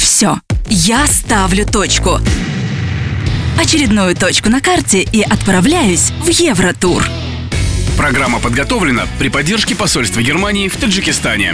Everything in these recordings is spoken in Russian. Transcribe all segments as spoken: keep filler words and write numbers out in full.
Все, я ставлю точку. Очередную точку на карте и отправляюсь в Евротур. Программа подготовлена при поддержке посольства Германии в Таджикистане.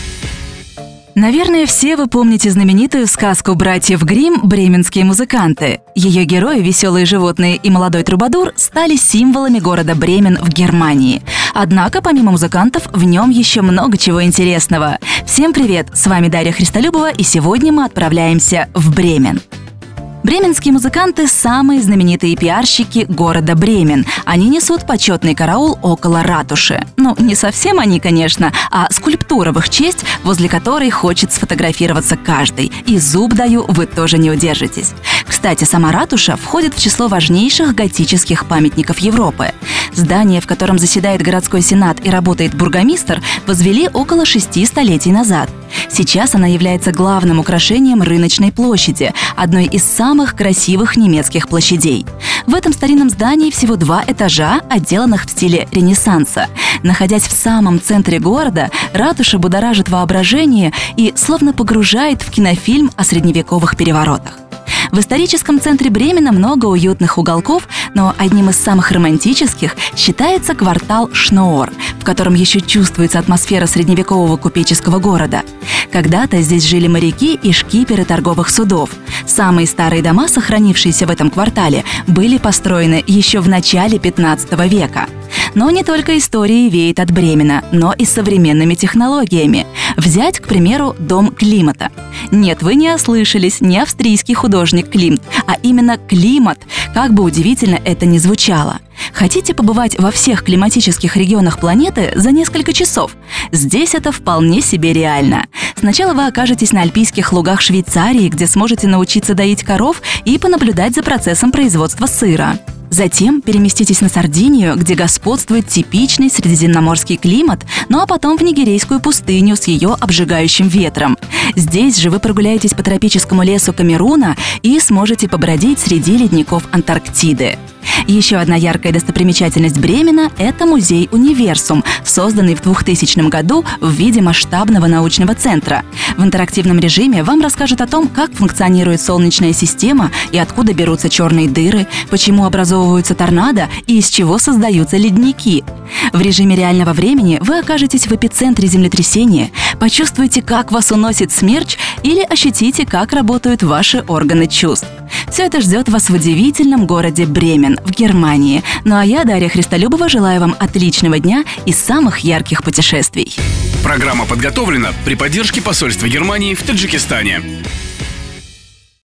Наверное, все вы помните знаменитую сказку братьев Гримм «Бременские музыканты». Ее герои, веселые животные и молодой трубадур, стали символами города Бремен в Германии. Однако, помимо музыкантов, в нем еще много чего интересного. Всем привет! С вами Дарья Христолюбова, и сегодня мы отправляемся в Бремен. Бременские музыканты – самые знаменитые пиарщики города Бремен. Они несут почетный караул около ратуши. Ну, не совсем они, конечно, а скульптура в их честь, возле которой хочет сфотографироваться каждый. И зуб даю, вы тоже не удержитесь. Кстати, сама ратуша входит в число важнейших готических памятников Европы. Здание, в котором заседает городской сенат и работает бургомистр, возвели около шести столетий назад. Сейчас она является главным украшением рыночной площади, одной из самых красивых немецких площадей. В этом старинном здании всего два этажа, отделанных в стиле Ренессанса. Находясь в самом центре города, ратуша будоражит воображение и словно погружает в кинофильм о средневековых переворотах. В историческом центре Бремена много уютных уголков, но одним из самых романтических считается квартал Шноор, в котором еще чувствуется атмосфера средневекового купеческого города. Когда-то здесь жили моряки и шкиперы торговых судов. Самые старые дома, сохранившиеся в этом квартале, были построены еще в начале пятнадцатого века. Но не только история веет от Бремена, но и современными технологиями. Взять, к примеру, дом Климата. Нет, вы не ослышались, не австрийский художник Климт, а именно климат, как бы удивительно это ни звучало. Хотите побывать во всех климатических регионах планеты за несколько часов? Здесь это вполне себе реально. Сначала вы окажетесь на альпийских лугах Швейцарии, где сможете научиться доить коров и понаблюдать за процессом производства сыра. Затем переместитесь на Сардинию, где господствует типичный средиземноморский климат, ну а потом в Нигерийскую пустыню с ее обжигающим ветром. Здесь же вы прогуляетесь по тропическому лесу Камеруна и сможете побродить среди ледников Антарктиды. Еще одна яркая достопримечательность Бремена – это музей «Универсум», созданный в двухтысячном году в виде масштабного научного центра. В интерактивном режиме вам расскажут о том, как функционирует Солнечная система и откуда берутся черные дыры, почему образовываются торнадо и из чего создаются ледники. В режиме реального времени вы окажетесь в эпицентре землетрясения, почувствуете, как вас уносит смерч, или ощутите, как работают ваши органы чувств. Все это ждет вас в удивительном городе Бремен в Германии. Ну а я, Дарья Христолюбова, желаю вам отличного дня и самых ярких путешествий. Программа подготовлена при поддержке посольства Германии в Таджикистане.